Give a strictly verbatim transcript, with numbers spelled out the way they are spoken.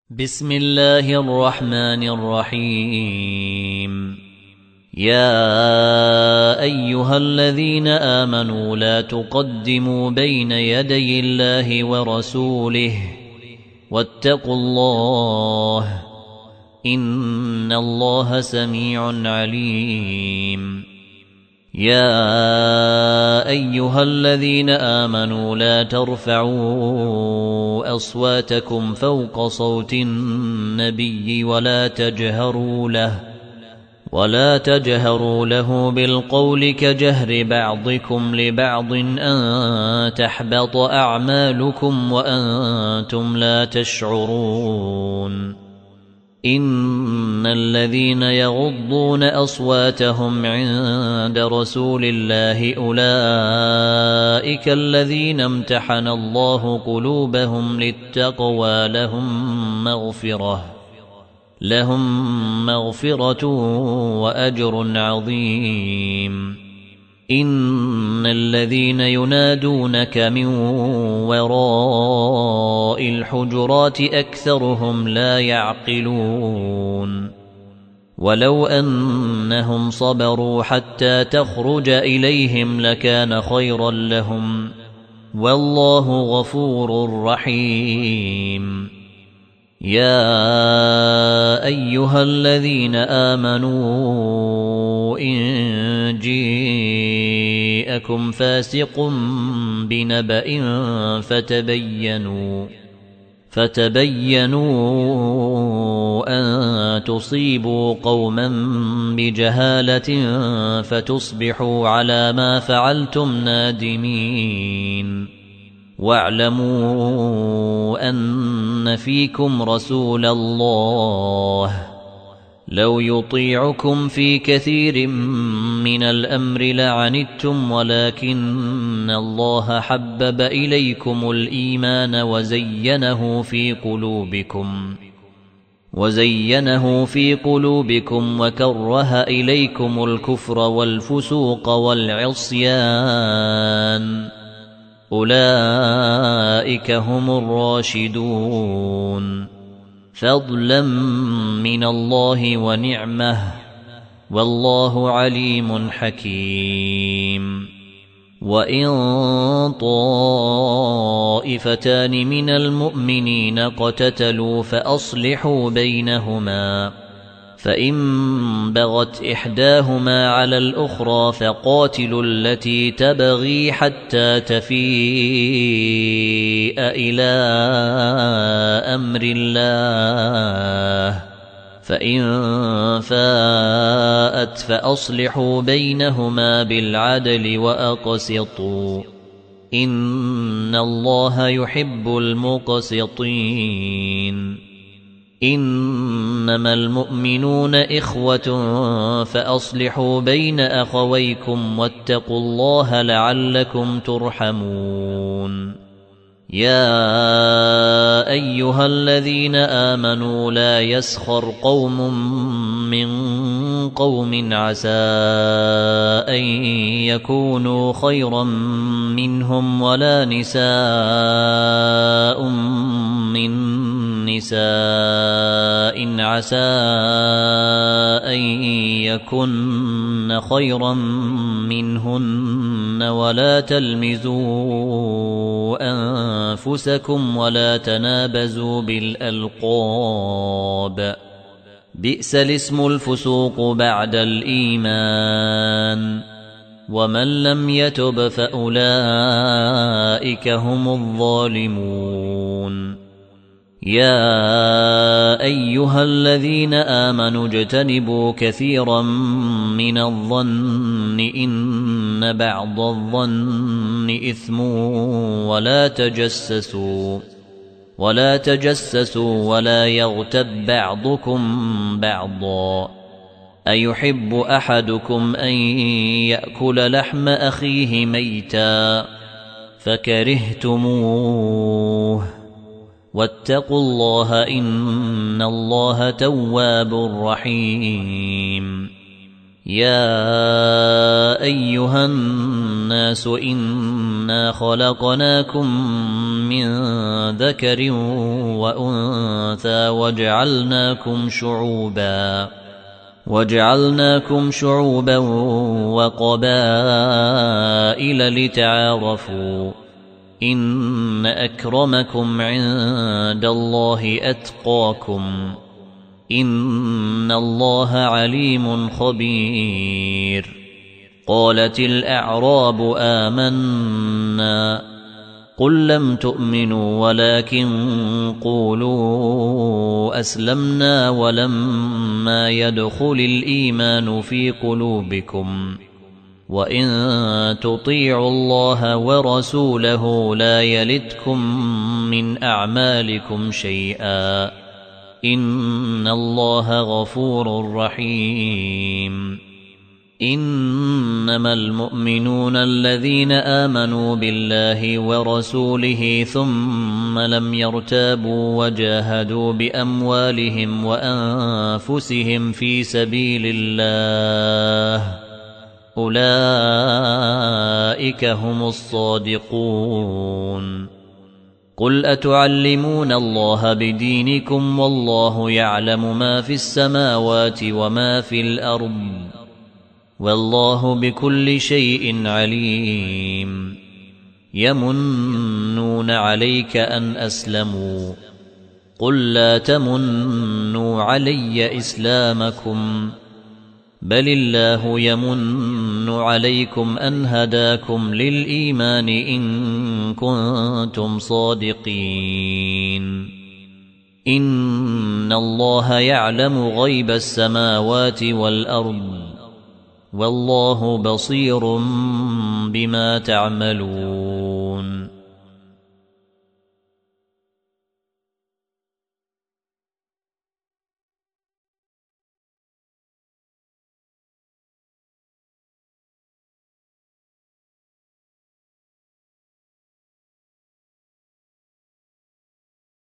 بسم الله الرحمن الرحيم. يا أيها الذين آمنوا لا تقدموا بين يدي الله ورسوله واتقوا الله إن الله سميع عليم. يا أيها الذين آمنوا لا ترفعوا أصواتكم فوق صوت النبي ولا تجهروا له ولا تجهروا له بالقول كجهر بعضكم لبعض أن تحبط أعمالكم وأنتم لا تشعرون. إن الذين يغضون أصواتهم عند رسول الله أولئك الذين امتحن الله قلوبهم للتقوى لهم مغفرة لهم مغفرة وأجر عظيم. إن الذين ينادونك من وراء الحجرات أكثرهم لا يعقلون. ولو أنهم صبروا حتى تخرج إليهم لكان خيرا لهم والله غفور رحيم. يا أيها الذين آمنوا إن جاءكم فاسق بنبأ فتبينوا فتبينوا أن تصيبوا قوما بجهالة فتصبحوا على ما فعلتم نادمين. واعلموا أن فيكم رسول الله لو يطيعكم في كثير من الأمر لعنتم ولكن الله حبب إليكم الإيمان وزينه في قلوبكم وزينه في قلوبكم وكره إليكم الكفر والفسوق والعصيان أولئك هم الراشدون فضلا من الله ونعمه والله عليم حكيم. وإن طائفتان من المؤمنين اقتتلوا فأصلحوا بينهما فإن بغت إحداهما على الأخرى فقاتلوا التي تبغي حتى تفيء إلى أمر الله فإن فاءت فأصلحوا بينهما بالعدل وأقسطوا إن الله يحب المقسطين. إنما المؤمنون إخوة فأصلحوا بين أخويكم واتقوا الله لعلكم ترحمون. يا أيها الذين آمنوا لا يسخر قوم من قوم عسى أن يكونوا خيرا منهم ولا نساء من نساء عسى أن يكن خيرا منهن ولا تلمزوا أنفسكم ولا تنابزوا بالألقاب بئس الاسم الفسوق بعد الإيمان ومن لم يتب فأولئك هم الظالمون. يا أيها الذين آمنوا اجتنبوا كثيرا من الظن إن بعض الظن إثم ولا تجسسوا ولا تجسسوا ولا يغتب بعضكم بعضا أيحب أحدكم أن يأكل لحم أخيه ميتا فكرهتموه واتقوا الله إن الله تواب رحيم. يا أيها الناس إنا خلقناكم من ذكر وأنثى وجعلناكم شعوبا وجعلناكم شعوبا وقبائل لتعارفوا إن أكرمكم عند الله أتقاكم إن الله عليم خبير. قالت الأعراب آمنا قل لم تؤمنوا ولكن قولوا أسلمنا ولما يدخل الإيمان في قلوبكم وإن تطيعوا الله ورسوله لا يلتكم من أعمالكم شيئا إن الله غفور رحيم. إنما المؤمنون الذين آمنوا بالله ورسوله ثم لم يرتابوا وجاهدوا بأموالهم وأنفسهم في سبيل الله أولئك هم الصادقون. قل أتعلمون الله بدينكم والله يعلم ما في السماوات وما في الأرض والله بكل شيء عليم. يمنون عليك أن أسلموا قل لا تمنوا علي إسلامكم بل الله يمن عليكم أن هداكم للإيمان إن كنتم صادقين. إن الله يعلم غيب السماوات والأرض والله بصير بما تعملون.